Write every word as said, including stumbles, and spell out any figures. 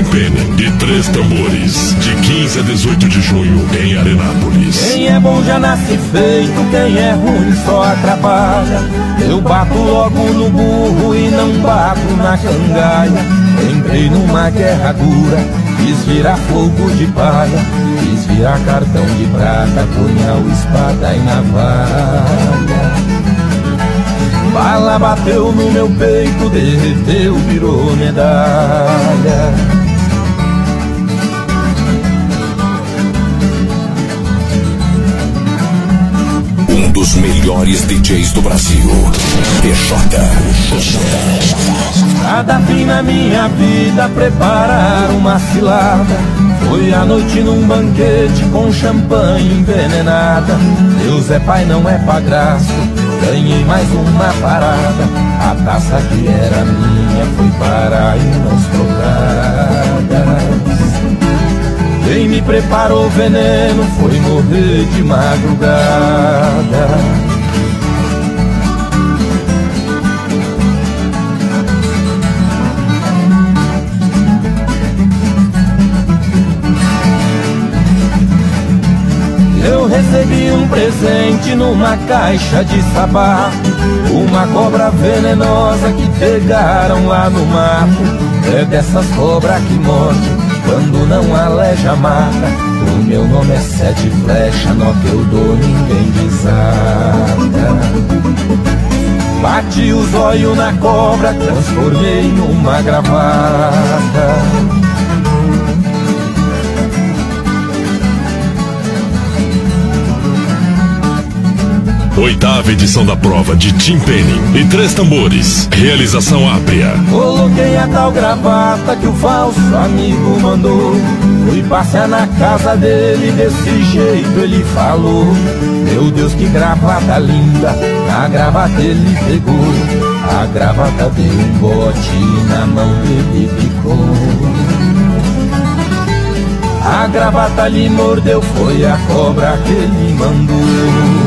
Penning e Três Tambores, de quinze a dezoito de junho em Arenápolis. Quem é bom já nasce feito, quem é ruim só atrapalha. Eu bato logo no burro e não bato na cangalha. Entrei numa guerra dura, quis virar fogo de palha, quis virar cartão de prata, punhal, espada e navalha. Bala bateu no meu peito, derreteu, virou medalha. Um dos melhores D Js do Brasil, P J. Cada fim na minha vida preparar uma cilada. Foi a noite num banquete com champanhe envenenada. Deus é pai, não é padrasto, ganhei mais uma parada. A taça que era minha foi parar em mãos trocadas. Quem me preparou veneno foi morrer de madrugada. Eu recebi um presente numa caixa de sabá, uma cobra venenosa que pegaram lá no mato. É dessas cobras que morde quando não aleja mata. O meu nome é Sete Flecha, nó que eu dou ninguém desata. Bati os olhos na cobra, transformei numa gravata. Oitava edição da prova de Tim Penning e Três Tambores. Realização Ápria. Coloquei a tal gravata que o falso amigo mandou. Fui passear na casa dele, desse jeito ele falou. Meu Deus, que gravata linda, na gravata ele pegou. A gravata deu um bote e na mão dele picou. A gravata lhe mordeu, foi a cobra que ele mandou.